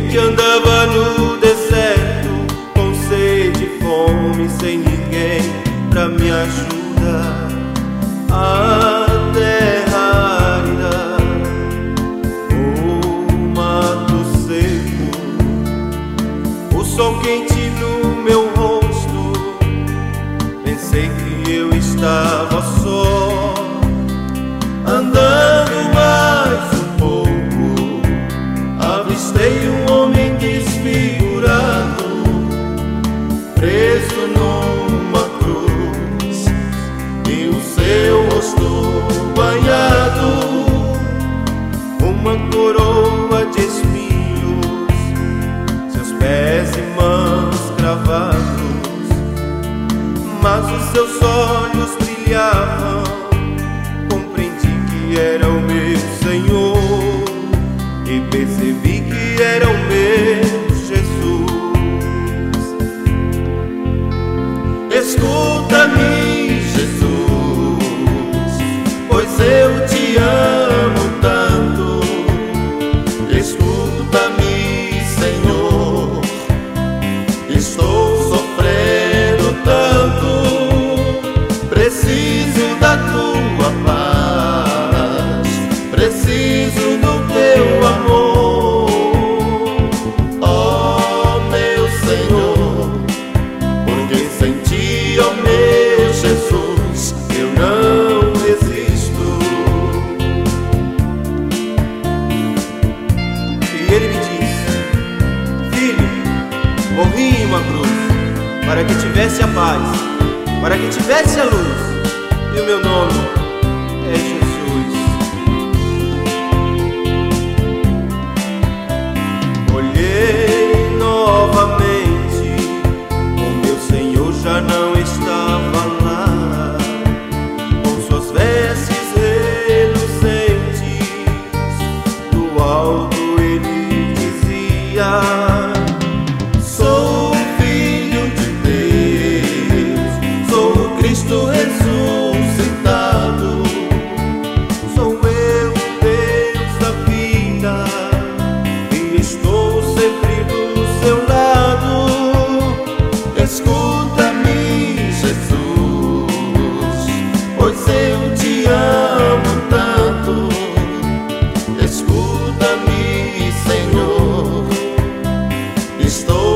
que andava no deserto, com sede e fome, sem ninguém pra me ajudar. A terra árida, o mato seco, o sol quente no meu rosto. Pensei que eu estava só, andando mais um pouco, avistei um homem desfigurado, preso numa cruz, e o seu rosto banhado, uma coroa de espinhos, seus pés e mãos cravados, mas os seus olhos brilhavam. Compreendi que era o meu Senhor e percebi que era o meu Jesus. Escuta-me, Jesus, pois eu te amo tanto. Escuta-me, Senhor, estou sofrendo tanto. Preciso da tua paz, preciso do teu amor. Oh, meu Senhor, porque sem ti, oh meu Jesus, eu não resisto. E ele me disse: filho, morri em uma cruz para que tivesse a paz, para que tivesse a luz, e o meu nome é Jesus. Olhei novamente, o meu Senhor já não estava lá, com suas vestes reluzentes, do alto ele dizia: sou filho de Deus, sou o Cristo ressuscitado, sou eu, Deus da vida, e estou sempre do seu lado. Escuta-me, Jesus, pois eu te amo tanto. Escuta-me, Senhor, estou